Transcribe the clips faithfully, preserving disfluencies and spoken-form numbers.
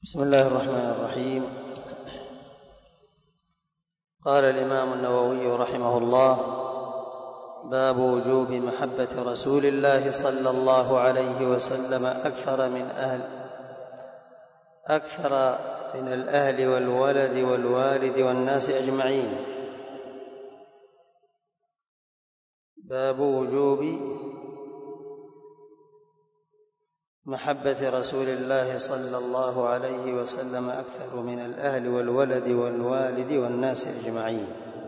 بسم الله الرحمن الرحيم. قال الإمام النووي رحمه الله: باب وجوب محبة رسول الله صلى الله عليه وسلم أكثر من أهل أكثر من الأهل والولد والوالد والناس أجمعين. باب وجوب محبة رسول الله صلى الله عليه وسلم أكثر من الأهل والولد والوالد والناس أجمعين.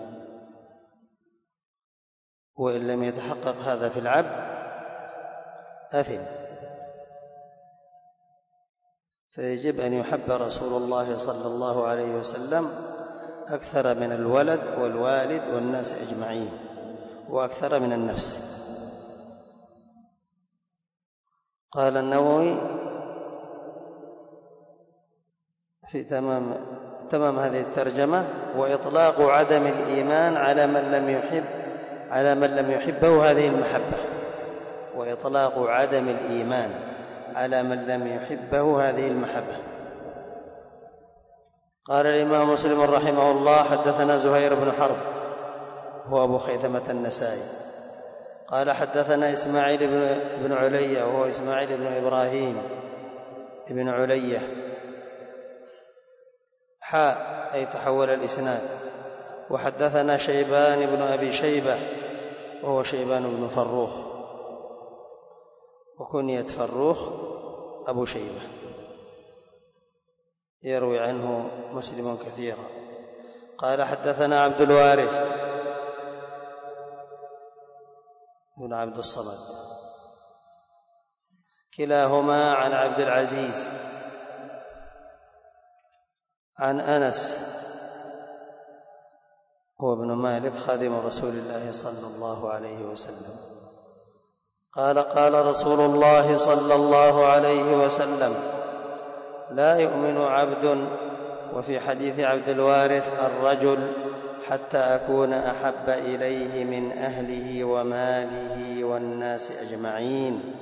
وإن لم يتحقق هذا في العبد أثم، فيجب أن يحب رسول الله صلى الله عليه وسلم أكثر من الولد والوالد والناس أجمعين، وأكثر من النفس. قال النووي في تمام تمام هذه الترجمة: وإطلاق عدم الإيمان على من لم يحب على من لم يحبه هذه المحبة. وإطلاق عدم الإيمان على من لم يحبه هذه المحبة. قال الإمام مسلم رحمه الله: حدثنا زهير بن حرب هو أبو خيثمة النسائي قال حدثنا إسماعيل بن علية وهو إسماعيل بن إبراهيم بن علية حاء أي تحول الإسناد. وحدثنا شيبان بن أبي شيبة وهو شيبان بن فروخ، وكنية فروخ أبو شيبة، يروي عنه مسلم كثيرا. قال حدثنا عبد الوارث بن عبد الصمد، كلاهما عن عبد العزيز عن أنس هو ابن مالك خادم رسول الله صلى الله عليه وسلم قال: قال رسول الله صلى الله عليه وسلم: لا يؤمن عبد، وفي حديث عبد الوارث: الرجل، حتى أكون أحب إليه من أهله وماله والناس أجمعين.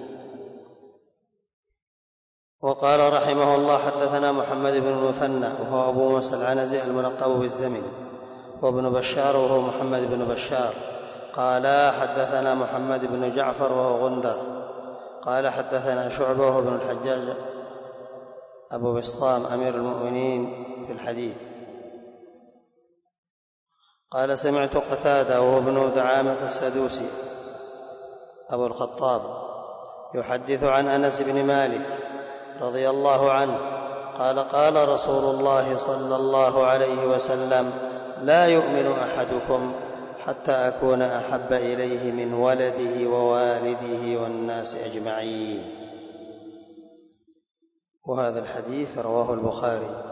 وقال رحمه الله: حدثنا محمد بن المثنى وهو أبو موسى العنزي الملقب بالزمن، وابن بشار وهو محمد بن بشار قال حدثنا محمد بن جعفر وهو غندر قال حدثنا شعبة وهو ابن الحجاج أبو بسطام أمير المؤمنين في الحديث قال: سمعت قتادة وهو ابن دعامة السدوسي أبو الخطاب يحدث عن أنس بن مالك رضي الله عنه قال: قال رسول الله صلى الله عليه وسلم: لا يؤمن أحدكم حتى أكون أحب إليه من ولده ووالده والناس أجمعين. وهذا الحديث رواه البخاري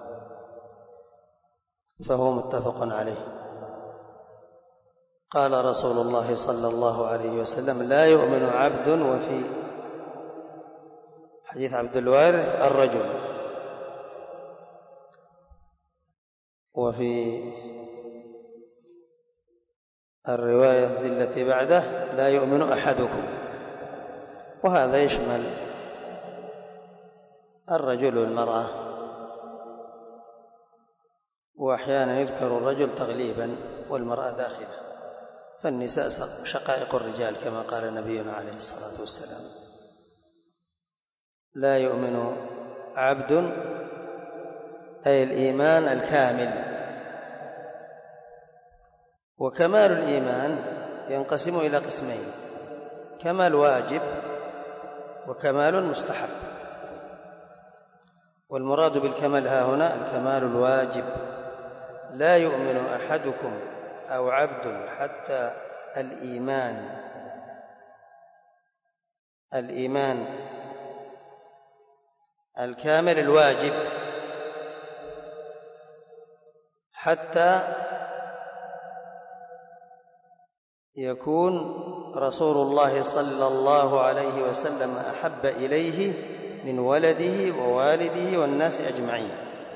فهو متفق عليه. قال رسول الله صلى الله عليه وسلم: لا يؤمن عبد، وفي حديث عبد الوارث: الرجل، وفي الرواية التي بعده: لا يؤمن أحدكم. وهذا يشمل الرجل والمرأة، وأحيانا يذكر الرجل تغليبا والمرأة داخلة، فالنساء شقائق الرجال كما قال نبينا عليه الصلاة والسلام. لا يؤمن عبد أي الإيمان الكامل. وكمال الإيمان ينقسم إلى قسمين: كمال واجب وكمال مستحب. والمراد بالكمال ها هنا الكمال الواجب. لا يؤمن أحدكم أو عبد حتى الإيمان الإيمان الكامل الواجب، حتى يكون رسول الله صلى الله عليه وسلم أحب إليه من ولده ووالده والناس أجمعين،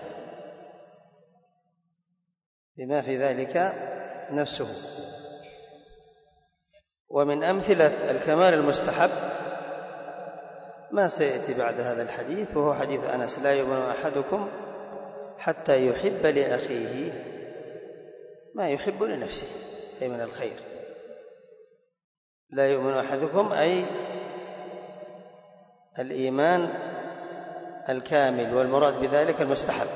بما في ذلك نفسه. ومن أمثلة الكمال المستحب ما سيأتي بعد هذا الحديث، وهو حديث أنس: لا يؤمن أحدكم حتى يحب لأخيه ما يحب لنفسه، أي من الخير. لا يؤمن أحدكم أي الإيمان الكامل، والمراد بذلك المستحب.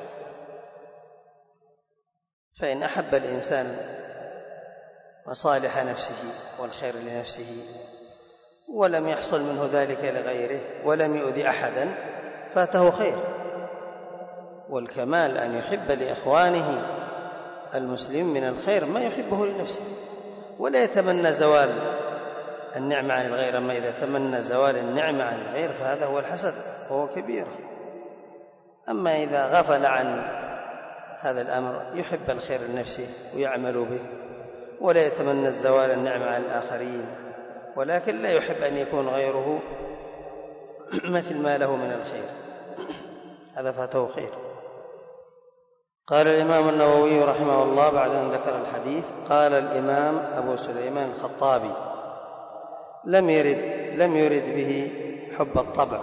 فإن أحب الإنسان مصالح نفسه والخير لنفسه ولم يحصل منه ذلك لغيره ولم يؤذي أحدا فاته خير. والكمال أن يحب لإخوانه المسلم من الخير ما يحبه لنفسه، ولا يتمنى زوال النعمة عن الغير. أما إذا تمنى زوال النعمة عن الغير فهذا هو الحسد وهو كبير. أما إذا غفل عن هذا الأمر يحب الخير لنفسه ويعمل به، ولا يتمنى الزوال النعمة عن الآخرين، ولكن لا يحب أن يكون غيره مثل ما له من الخير، هذا فاته خير. قال الإمام النووي رحمه الله بعد أن ذكر الحديث: قال الإمام أبو سليمان الخطابي: لم يرد, لم يرد به حب الطبع.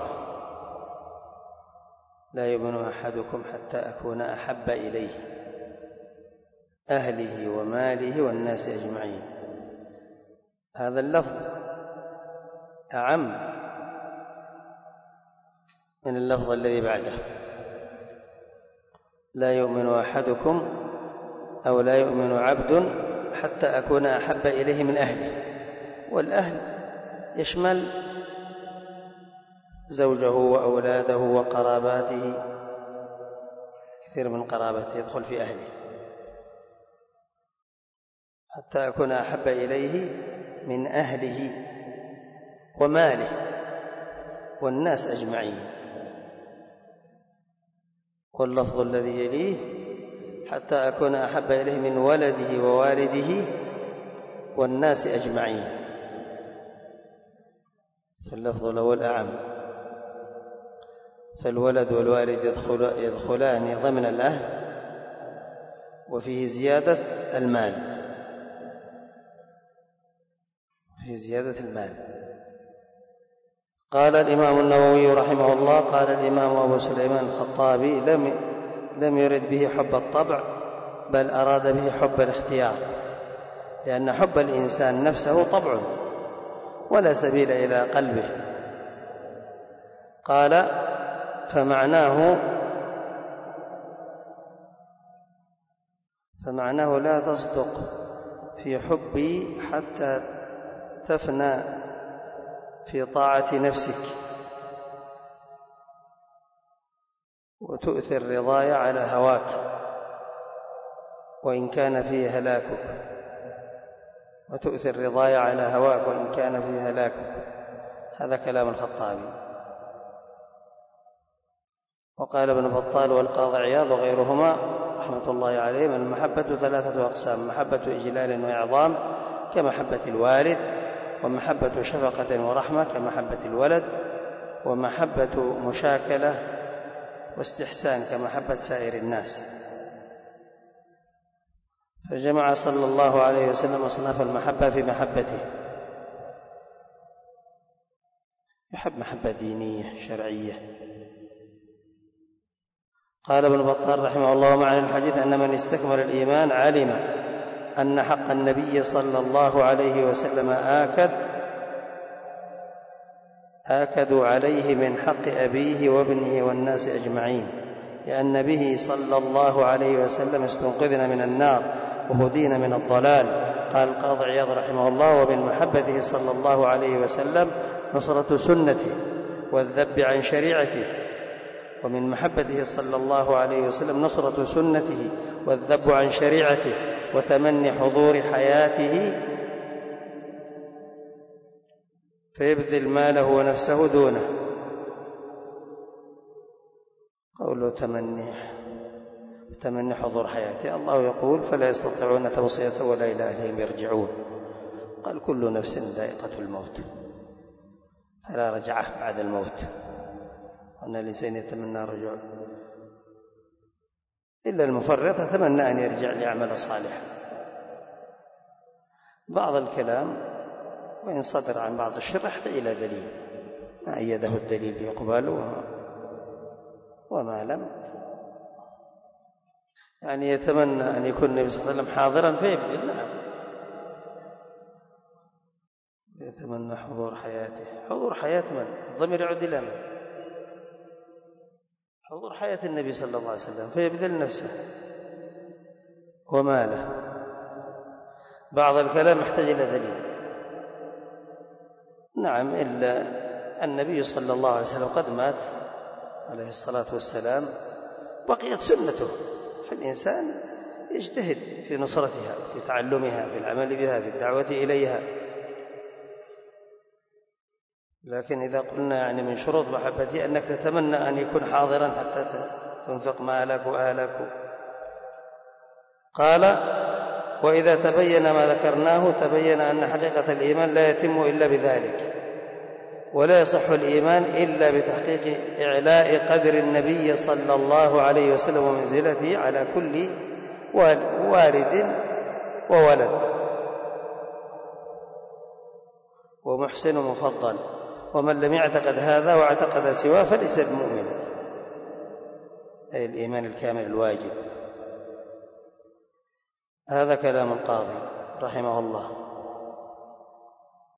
لا يؤمن أحدكم حتى أكون أحب إليه أهله وماله والناس أجمعين. هذا اللفظ أعم من اللفظ الذي بعده: لا يؤمن أحدكم أو لا يؤمن عبد حتى أكون أحب إليه من أهله. والأهل يشمل زوجه وأولاده وقراباته، كثير من قرابته يدخل في أهله. حتى أكون أحب إليه من أهله وماله والناس أجمعين. واللفظ الذي يليه: حتى أكون أحب إليه من ولده ووالده والناس أجمعين. فاللفظ الأول أعم، فالولد والوالد يدخل يدخلان ضمن الأهل، وفيه زيادة المال، فيه زيادة المال. قال الإمام النووي رحمه الله: قال الإمام أبو سليمان الخطابي: لم لم يرد به حب الطبع، بل أراد به حب الاختيار، لأن حب الإنسان نفسه طبع ولا سبيل إلى قلبه. قال: فمعناه فمعناه لا تصدق في حبي حتى تفنى في طاعة نفسك وتؤثر رضاي على هواك وإن كان فيه هلاكك وتؤثر رضاي على هواك وإن كان فيه هلاكك. هذا كلام الخطابي. وقال ابن بطال والقاضي عياض وغيرهما رحمة الله عليهم: المحبة ثلاثة أقسام: محبة إجلال وإعظام كمحبة الوالد، ومحبة شفقة ورحمة كمحبة الولد، ومحبة مشاكلة واستحسان كمحبة سائر الناس. فجمع صلى الله عليه وسلم أصناف المحبة في محبته. يحب محبة دينية شرعية. قال ابن بطال رحمه الله: ومعنى الحديث أن من استكمل الإيمان علم أن حق النبي صلى الله عليه وسلم آكد آكدوا عليه من حق أبيه وابنه والناس أجمعين، لأن به صلى الله عليه وسلم استنقذنا من النار وهدينا من الضلال. قال القاضي عياض رحمه الله: ومن محبته صلى الله عليه وسلم نصرة سنته والذب عن شريعته. ومن محبته صلى الله عليه وسلم نصرة سنته والذب عن شريعته وتمني حضور حياته فيبذل ماله ونفسه دونه. قوله تمني تمني حضور حياته، الله يقول: فلا يستطيعون توصية ولا إلى أهلهم يرجعون. قال: كل نفس ذائقة الموت، فلا رجعة بعد الموت، وأن الإنسان يتمنى رجوع إلا المفرط يتمنى أن يرجع ليعمل صالحا. بعض الكلام وإن صدر عن بعض الشرح إلى دليل، ما أيده الدليل يقبل وما لم. يعني يتمنى أن يكون النبي صلى الله عليه وسلم حاضرا فيبذل. نعم، يتمنى حضور حياته. حضور حياة من؟ الضمير يعود إلى من؟ حضور حياة النبي صلى الله عليه وسلم فيبذل نفسه وماله. بعض الكلام يحتاج إلى دليل. نعم، إلا النبي صلى الله عليه وسلم قد مات عليه الصلاة والسلام، بقيت سنته، فالإنسان يجتهد في نصرتها، في تعلمها، في العمل بها، في الدعوة إليها. لكن إذا قلنا يعني من شروط محبتي أنك تتمنى أن يكون حاضرا حتى تنفق مالك وآلك. قال: وإذا تبين ما ذكرناه تبين أن حقيقة الإيمان لا يتم إلا بذلك، ولا يصح الإيمان إلا بتحقيق إعلاء قدر النبي صلى الله عليه وسلم ومنزلته على كل والد وولد ومحسن ومفضل، ومن لم يعتقد هذا واعتقد سواه فليس بمؤمن، أي الإيمان الكامل الواجب. هذا كلام القاضي رحمه الله.